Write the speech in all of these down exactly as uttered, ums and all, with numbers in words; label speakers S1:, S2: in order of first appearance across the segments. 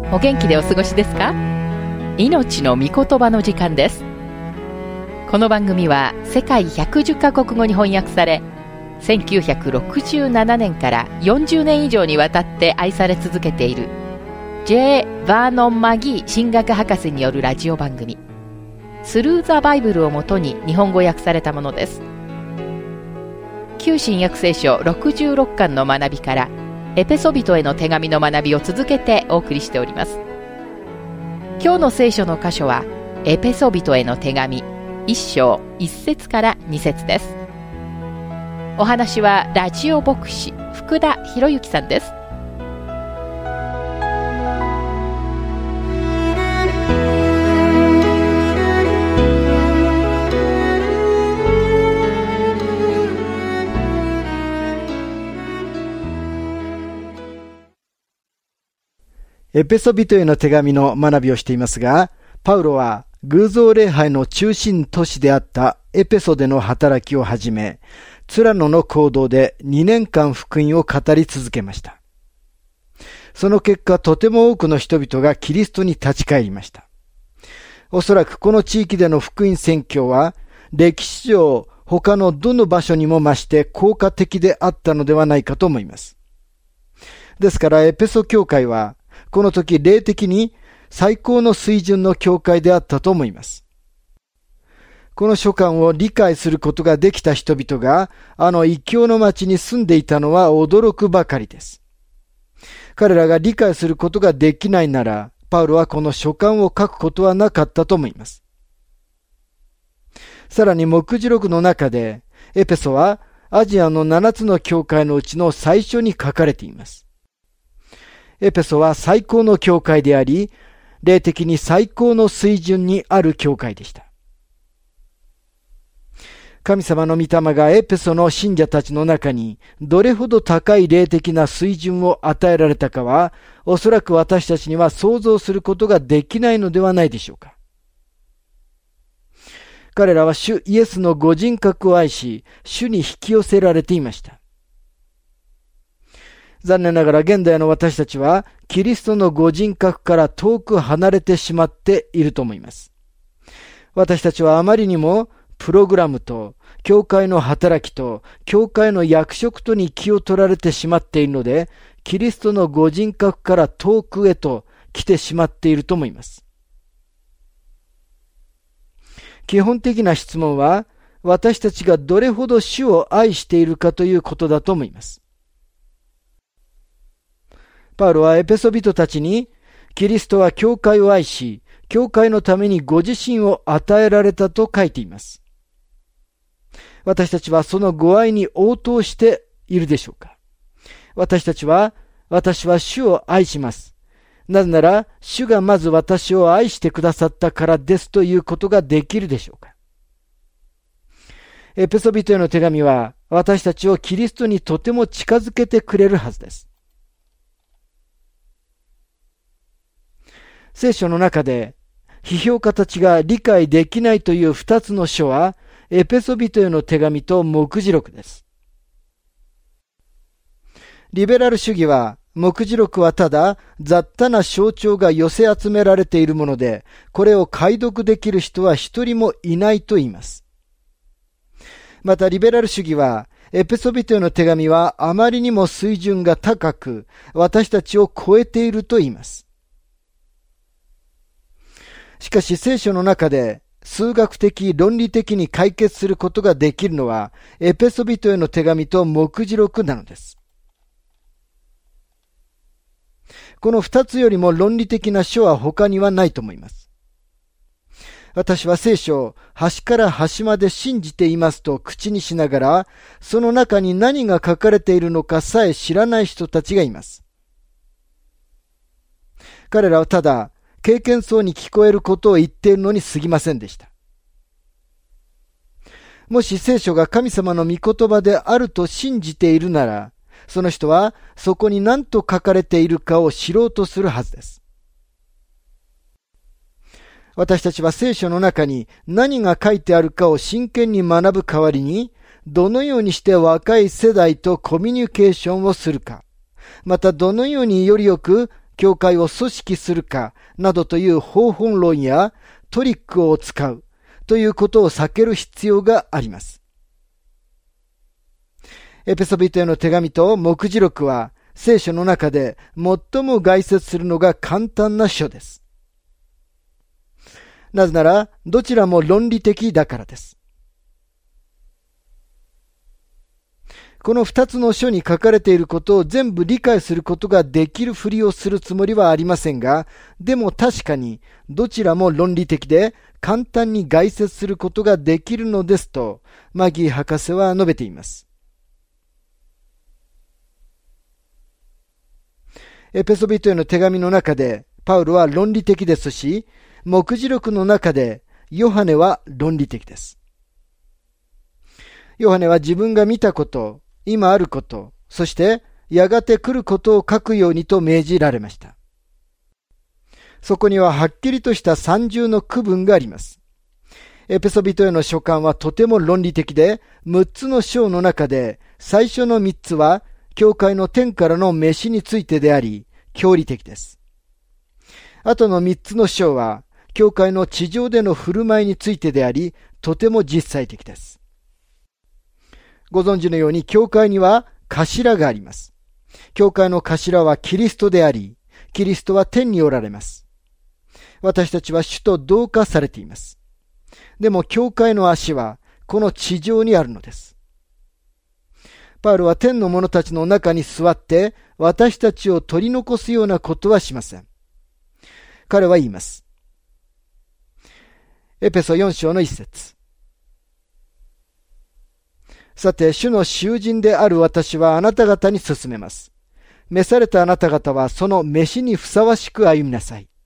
S1: お元気でお過ごしですか？命の御言葉の時間です。この番組は世界ひゃくじゅっカ国語に翻訳され、せんきゅうひゃくろくじゅうななねんからよんじゅうねん以上にわたって愛され続けている J. バーノン・マギー神学博士によるラジオ番組、スルー・ザ・バイブルをもとに日本語訳されたものです。旧新約聖書ろくじゅうろっかんの学びからエペソビトへの手紙の学びを続けてお送りしております。今日の聖書の箇所はエペソビトへの手紙いっ章いっ節からに節です。お話はラジオ牧師福田博之さんです。
S2: エペソビトへの手紙の学びをしていますが、パウロは偶像礼拝の中心都市であったエペソでの働きを始め、ツラノの行動でにねんかん福音を語り続けました。その結果、とても多くの人々がキリストに立ち返りました。おそらくこの地域での福音宣教は、歴史上他のどの場所にも増して効果的であったのではないかと思います。ですからエペソ教会は、この時霊的に最高の水準の教会であったと思います。この書簡を理解することができた人々があの異教の町に住んでいたのは驚くばかりです。彼らが理解することができないなら、パウロはこの書簡を書くことはなかったと思います。さらに目次録の中でエペソはアジアのななつの教会のうちの最初に書かれています。エペソは最高の教会であり、霊的に最高の水準にある教会でした。神様の御霊がエペソの信者たちの中にどれほど高い霊的な水準を与えられたかは、おそらく私たちには想像することができないのではないでしょうか。彼らは主イエスのご人格を愛し、主に引き寄せられていました。残念ながら現代の私たちはキリストのご人格から遠く離れてしまっていると思います。私たちはあまりにもプログラムと教会の働きと教会の役職とに気を取られてしまっているので、キリストのご人格から遠くへと来てしまっていると思います。基本的な質問は、私たちがどれほど主を愛しているかということだと思います。パウロはエペソビトたちに、キリストは教会を愛し、教会のためにご自身を与えられたと書いています。私たちはそのご愛に応答しているでしょうか。私たちは、私は主を愛します。なぜなら、主がまず私を愛してくださったからですということができるでしょうか。エペソビトへの手紙は、私たちをキリストにとても近づけてくれるはずです。聖書の中で批評家たちが理解できないという二つの書はエペソビトへの手紙と目次録です。リベラル主義は目次録はただ雑多な象徴が寄せ集められているもので、これを解読できる人は一人もいないと言います。またリベラル主義はエペソビトへの手紙はあまりにも水準が高く私たちを超えていると言います。しかし聖書の中で数学的論理的に解決することができるのはエペソビトへの手紙と目次録なのです。この二つよりも論理的な書は他にはないと思います。私は聖書を端から端まで信じていますと口にしながら、その中に何が書かれているのかさえ知らない人たちがいます。彼らはただ経験そうに聞こえることを言っているのに過ぎませんでした。もし聖書が神様の御言葉であると信じているなら、その人はそこに何と書かれているかを知ろうとするはずです。私たちは聖書の中に何が書いてあるかを真剣に学ぶ代わりに、どのようにして若い世代とコミュニケーションをするか、またどのようによりよく教会を組織するかなどという方法論やトリックを使うということを避ける必要があります。エペソビトへの手紙と目次録は聖書の中で最も概説するのが簡単な書です。なぜならどちらも論理的だからです。この二つの書に書かれていることを全部理解することができるふりをするつもりはありませんが、でも確かにどちらも論理的で簡単に概説することができるのですとマギー博士は述べています。エペソビトへの手紙の中でパウロは論理的ですし、目次録の中でヨハネは論理的です。ヨハネは自分が見たこと、今あること、そしてやがて来ることを書くようにと命じられました。そこにははっきりとした三重の区分があります。エペソビトへの書簡はとても論理的で、むっつの章の中で最初のみっつは教会の天からの召しについてであり、教理的です。あとのみっつの章は教会の地上での振る舞いについてであり、とても実際的です。ご存知のように教会には頭があります。教会の頭はキリストであり、キリストは天におられます。私たちは主と同化されています。でも教会の足はこの地上にあるのです。パウロは天の者たちの中に座って私たちを取り残すようなことはしません。彼は言います。エペソよん章の一節。さて、主の囚人である私はあなた方に勧めます。召されたあなた方はその召しにふさわしく歩みなさい。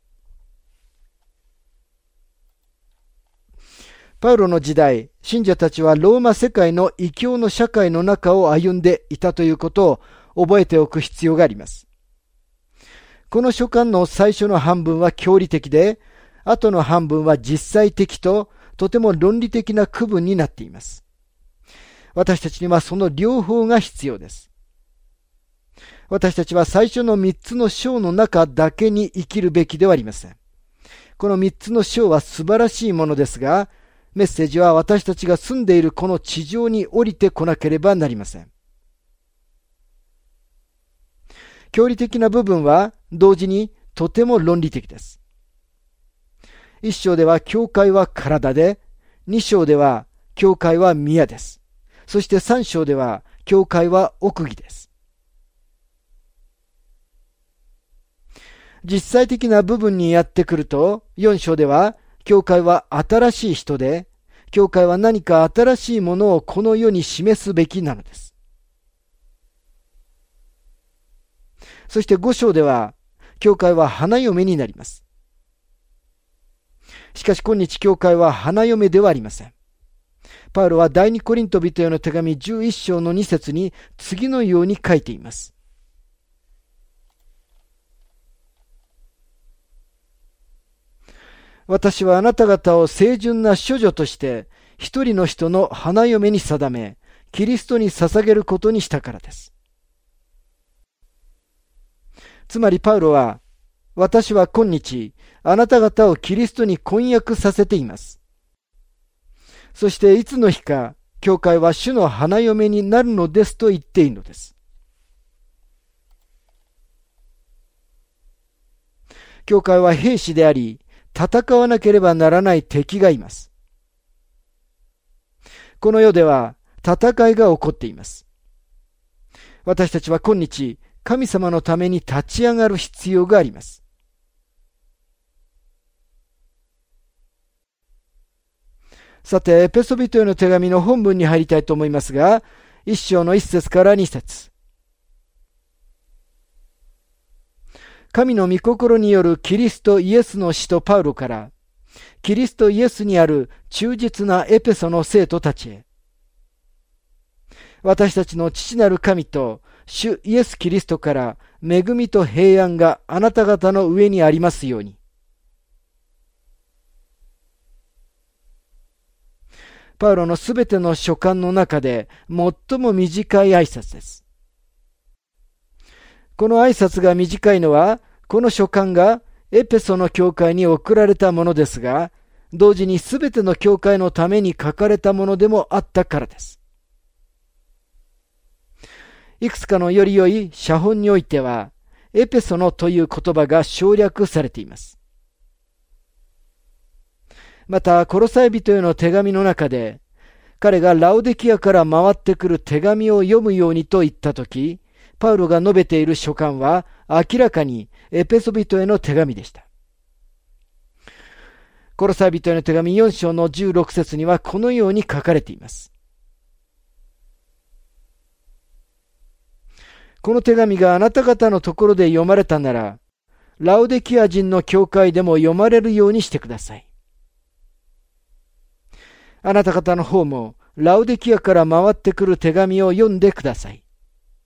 S2: パウロの時代、信者たちはローマ世界の異教の社会の中を歩んでいたということを覚えておく必要があります。この書簡の最初の半分は教理的で、後の半分は実際的ととても論理的な区分になっています。私たちにはその両方が必要です。私たちは最初の三つの章の中だけに生きるべきではありません。この三つの章は素晴らしいものですが、メッセージは私たちが住んでいるこの地上に降りてこなければなりません。教理的な部分は同時にとても論理的です。一章では教会は体で、二章では教会は宮です。そして三章では教会は奥義です。実際的な部分にやってくると、四章では教会は新しい人で、教会は何か新しいものをこの世に示すべきなのです。そして五章では、教会は花嫁になります。しかし今日教会は花嫁ではありません。パウロは第二コリント人への手紙じゅういち章のに節に次のように書いています。私はあなた方を清純な処女として一人の人の花嫁に定め、キリストに捧げることにしたからです。つまりパウロは、私は今日あなた方をキリストに婚約させています。そしていつの日か教会は主の花嫁になるのですと言っているのです。教会は兵士であり、戦わなければならない敵がいます。この世では戦いが起こっています。私たちは今日神様のために立ち上がる必要があります。さて、エペソビトへの手紙の本文に入りたいと思いますが、一章の一節から二節。神の御心によるキリストイエスの使徒パウロから、キリストイエスにある忠実なエペソの生徒たちへ。私たちの父なる神と主イエスキリストから恵みと平安があなた方の上にありますように。パウロのすべての書簡の中で最も短い挨拶です。この挨拶が短いのは、 この書簡がエペソの教会に送られたものですが、同時にすべての教会のために書かれたものでもあったからです。いくつかのより良い写本においては、エペソのという言葉が省略されています。また、コロサイ人への手紙の中で、彼がラオデキアから回ってくる手紙を読むようにと言ったとき、パウロが述べている書簡は明らかにエペソ人への手紙でした。コロサイ人への手紙よん章のじゅうろく節にはこのように書かれています。この手紙があなた方のところで読まれたなら、ラオデキア人の教会でも読まれるようにしてください。あなた方の方もラオデキアから回ってくる手紙を読んでください。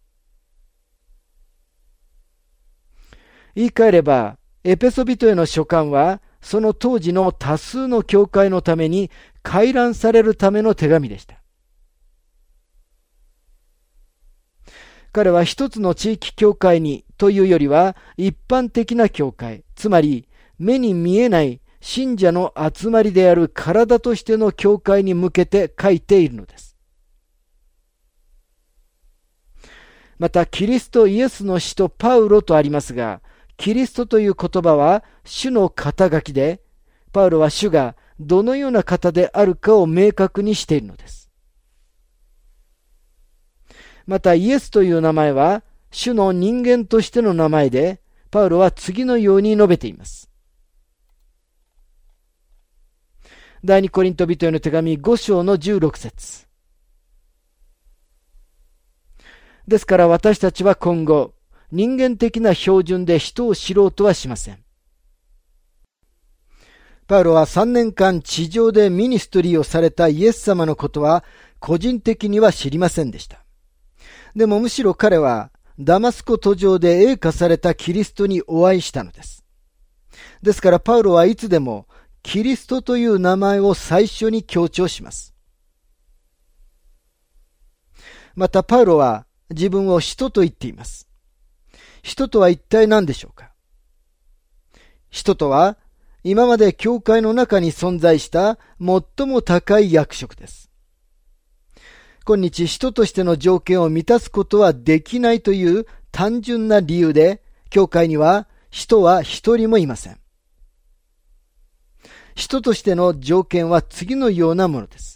S2: 言い換えれば、エペソ人への書簡は、その当時の多数の教会のために回覧されるための手紙でした。彼は一つの地域教会にというよりは、一般的な教会、つまり目に見えない信者の集まりである体としての教会に向けて書いているのです。また、キリストイエスの使徒パウロとありますが、キリストという言葉は主の肩書きで、パウロは主がどのような方であるかを明確にしているのです。また、イエスという名前は主の人間としての名前で、パウロは次のように述べています。第二コリント人への手紙ご章のじゅうろく節。ですから私たちは今後、人間的な標準で人を知ろうとはしません。パウロはさんねんかん地上でミニストリーをされたイエス様のことは個人的には知りませんでした。でもむしろ彼はダマスコ途上で栄華されたキリストにお会いしたのです。ですからパウロはいつでもキリストという名前を最初に強調します。またパウロは自分を使徒と言っています。使徒とは一体何でしょうか。使徒とは今まで教会の中に存在した最も高い役職です。今日使徒としての条件を満たすことはできないという単純な理由で、教会には使徒は一人もいません。使徒としての条件は次のようなものです。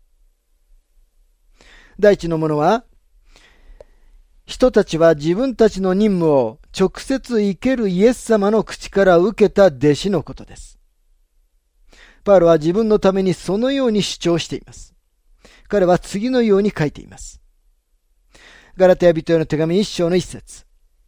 S2: 第一のものは、人たちは自分たちの任務を直接生けるイエス様の口から受けた弟子のことです。パウロは自分のためにそのように主張しています。彼は次のように書いています。ガラテヤ人への手紙一章の一節。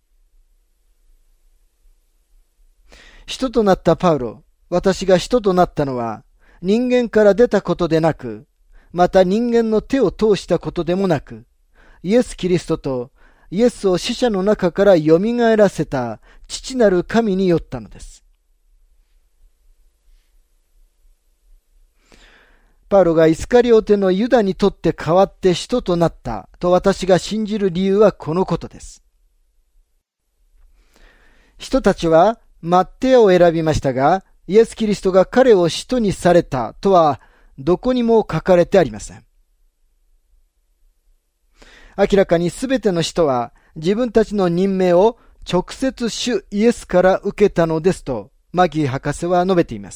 S2: 使徒となったパウロ、私が使徒となったのは人間から出たことでなく、また人間の手を通したことでもなく、イエス・キリストとイエスを死者の中から蘇らせた父なる神によったのです。パウロがイスカリオテのユダにとって代わって使徒となったと私が信じる理由はこのことです。人たちはマッテアを選びましたが、イエス・キリストが彼を使徒にされたとはどこにも書かれてありません。明らかにすべての人は自分たちの任命を直接主イエスから受けたのですとマギー博士は述べています。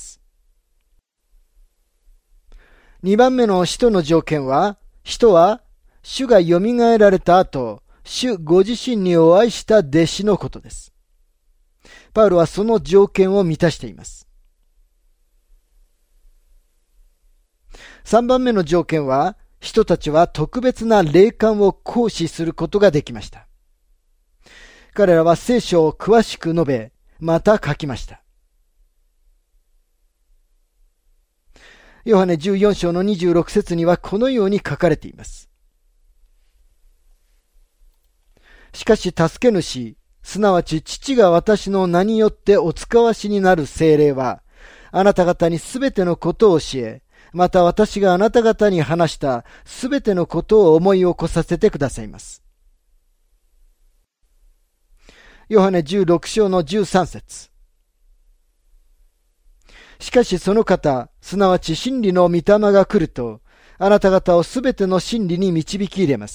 S2: にばんめの使徒の条件は、使徒は主が蘇られた後、主ご自身にお会いした弟子のことです。パウロはその条件を満たしています。さんばんめの条件は、人たちは特別な霊感を行使することができました。彼らは聖書を詳しく述べ、また書きました。ヨハネじゅうよん章のにじゅうろく節にはこのように書かれています。しかし助け主、すなわち父が私の名によってお使わしになる聖霊は、あなた方にすべてのことを教え、また私があなた方に話したすべてのことを思い起こさせてくださいます。 ヨハネじゅうろく章のじゅうさん節。しかしその方、すなわち真理の御霊が来ると、あなた方をすべての真理に導き入れます。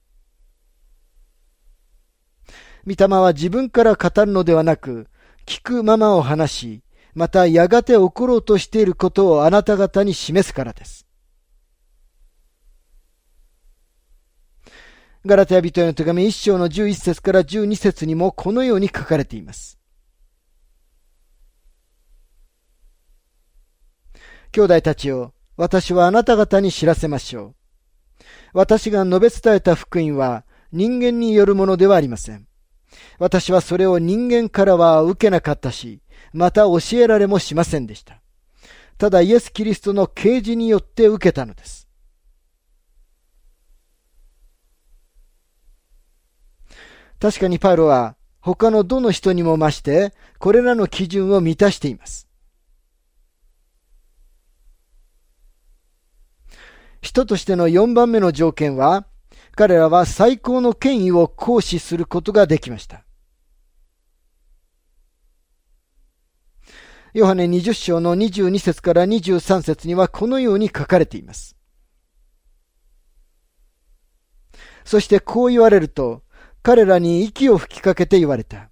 S2: 御霊は自分から語るのではなく、聞くままを話し、またやがて起ころうとしていることをあなた方に示すからです。ガラテヤ人への手紙いっ章のじゅういち節からじゅうに節にもこのように書かれています。兄弟たちよ、私はあなた方に知らせましょう。私が述べ伝えた福音は人間によるものではありません。私はそれを人間からは受けなかったし、また教えられもしませんでした。ただイエス・キリストの啓示によって受けたのです。確かにパウロは他のどの人にも増してこれらの基準を満たしています。人としてのよんばんめの条件は、彼らは最高の権威を行使することができました。ヨハネにじゅう章のにじゅうに節からにじゅうさん節にはこのように書かれています。そしてこう言われると、彼らに息を吹きかけて言われた。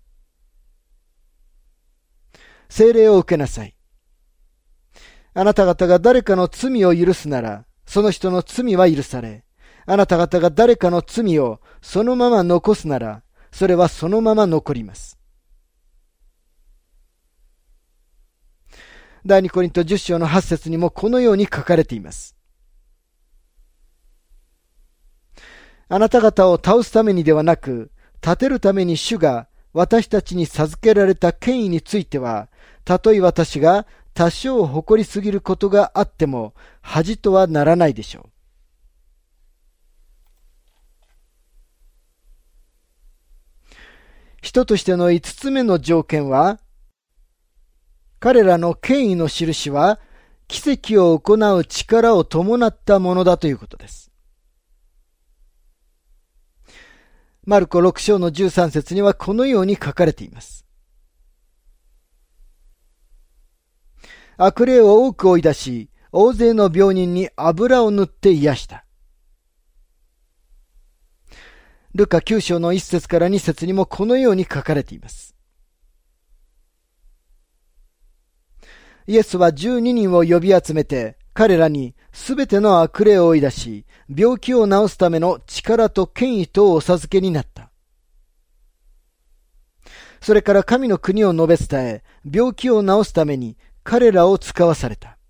S2: 聖霊を受けなさい。あなた方が誰かの罪を許すなら、その人の罪は許され、あなた方が誰かの罪をそのまま残すなら、それはそのまま残ります。第二コリントじゅう章のはち節にもこのように書かれています。あなた方を倒すためにではなく、立てるために主が私たちに授けられた権威については、たとえ私が多少誇りすぎることがあっても、恥とはならないでしょう。人としての五つ目の条件は、彼らの権威の印は、奇跡を行う力を伴ったものだということです。マルコろく章のじゅうさん節にはこのように書かれています。悪霊を多く追い出し、大勢の病人に油を塗って癒した。ルカきゅう章のいち節からに節にもこのように書かれています。イエスはじゅうににんを呼び集めて、彼らにすべての悪霊を追い出し、病気を治すための力と権威とお授けになった。それから神の国を述べ伝え、病気を治すために彼らを使わされた。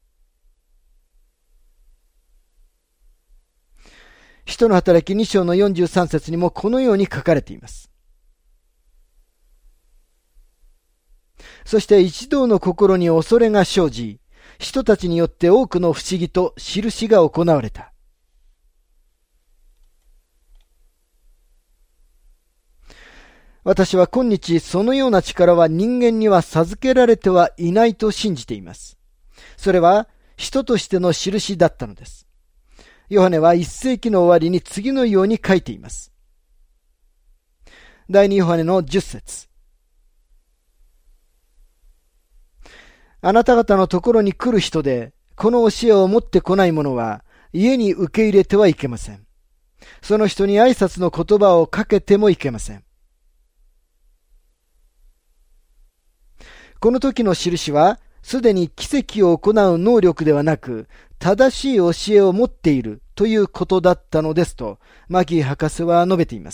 S2: 使徒の働きに章のよんじゅうさん節にもこのように書かれています。そして一同の心に恐れが生じ、人たちによって多くの不思議と印が行われた。私は今日そのような力は人間には授けられてはいないと信じています。それは人としての印だったのです。ヨハネはいっ世紀の終わりに次のように書いています。第二ヨハネのじゅっ節。あなた方のところに来る人で、この教えを持ってこない者は、家に受け入れてはいけません。その人に挨拶の言葉をかけてもいけません。この時の印は、すでに奇跡を行う能力ではなく、正しい教えを持っているということだったのですと、マギー博士は述べています。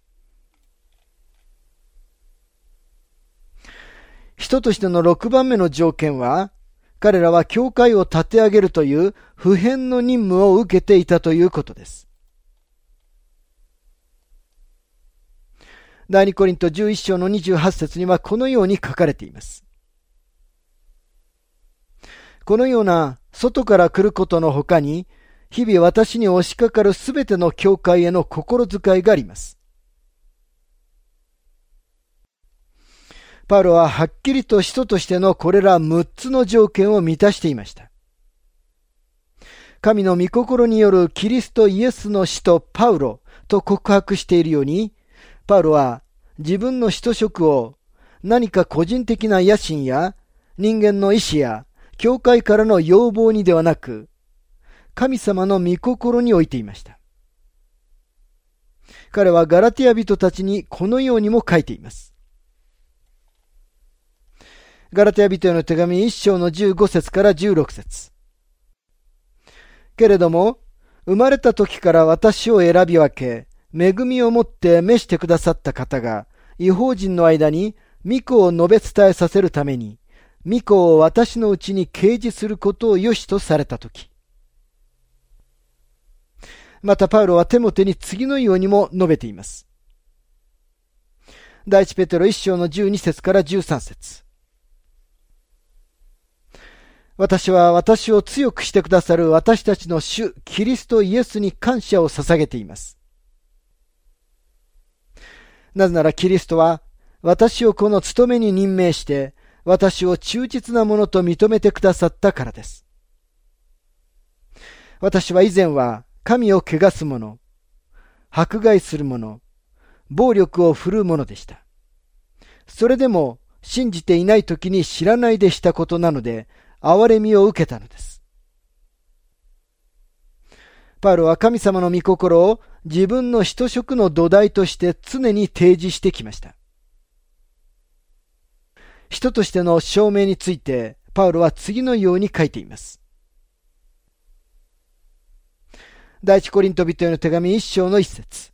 S2: 人としてのろくばんめの条件は、彼らは教会を立て上げるという不変の任務を受けていたということです。第二コリントじゅういち章のにじゅうはち節にはこのように書かれています。このような外から来ることの他に、日々私に押しかかるすべての教会への心遣いがあります。パウロははっきりと使徒としてのこれらむっつの条件を満たしていました。神の御心によるキリストイエスの使徒パウロと告白しているように、パウロは自分の使徒職を何か個人的な野心や人間の意志や教会からの要望にではなく、神様の御心に置いていました。彼はガラティア人たちにこのようにも書いています。ガラティア人への手紙一章のじゅうご節からじゅうろく節。けれども、生まれた時から私を選び分け、恵みをもって召してくださった方が、異邦人の間に御子を述べ伝えさせるために、御子を私のうちに掲示することを良しとされた時。またパウロはテモテに次のようにも述べています。第一ペテロ一章のじゅうに節からじゅうさん節。私は私を強くしてくださる私たちの主キリストイエスに感謝を捧げています。なぜならキリストは私をこの務めに任命して私を忠実なものと認めてくださったからです。私は以前は神を汚す者、迫害する者、暴力を振るう者でした。それでも信じていない時に知らないでしたことなので、憐れみを受けたのです。パウロは神様の御心を自分の使徒職の土台として常に提示してきました。人としての証明について、パウロは次のように書いています。第一コリント人への手紙一章の一節。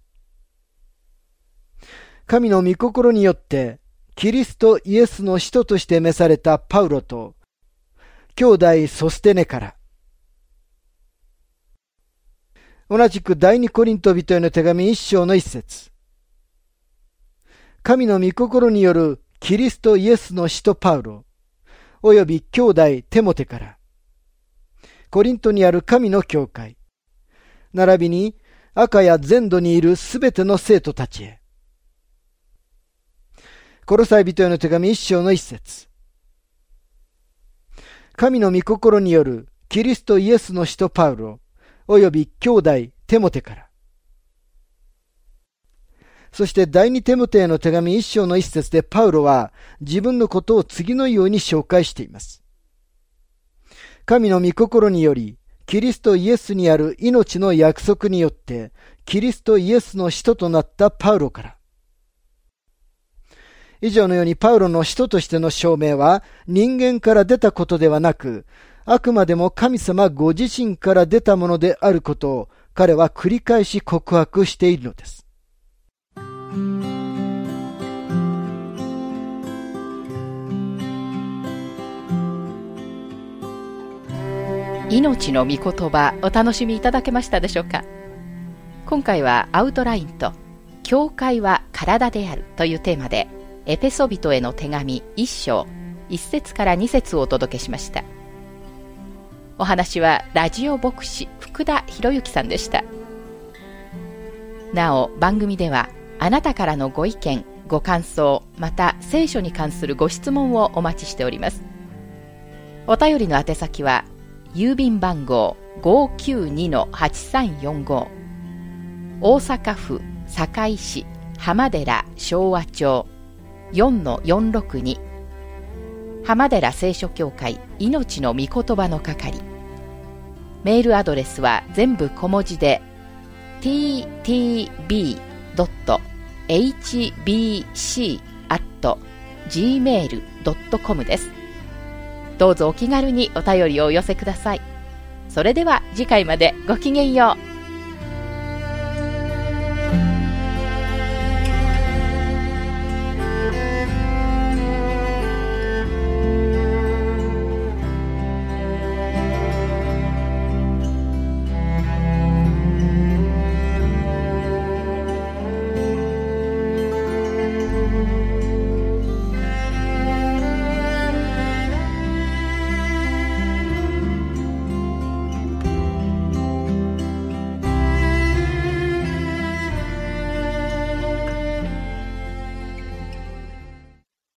S2: 神の御心によって、キリストイエスの使徒として召されたパウロと、兄弟ソステネから。同じく第二コリント人への手紙一章の一節。神の御心によるキリストイエスの使徒パウロ、および兄弟テモテから。コリントにある神の教会、並びにアカヤ全土にいるすべての生徒たちへ。コロサイ人への手紙一章の一節。神の御心によるキリストイエスの使徒パウロ、および兄弟テモテから。そして第二テモテへの手紙一章の一節でパウロは自分のことを次のように紹介しています。神の御心により、キリストイエスにある命の約束によって、キリストイエスの使徒となったパウロから。以上のようにパウロの使徒としての証明は人間から出たことではなく、あくまでも神様ご自身から出たものであることを彼は繰り返し告白しているのです。
S1: 命の御言葉、お楽しみいただけましたでしょうか。今回はアウトラインと教会は体であるというテーマでエペソビトへの手紙一章一節から二節をお届けしました。お話はラジオ牧師福田博之さんでした。なお番組ではあなたからのご意見ご感想また聖書に関するご質問をお待ちしております。お便りの宛先は郵便番号 ごーきゅうにのはちさんよんご 大阪府堺市浜寺昭和町 よんのよんろくに 浜寺聖書協会命の御言葉の係。メールアドレスは全部小文字で ティーティービードットエイチビーシー アット ジーメール ドットコム です。どうぞお気軽にお便りをお寄せください。それでは次回までごきげんよう。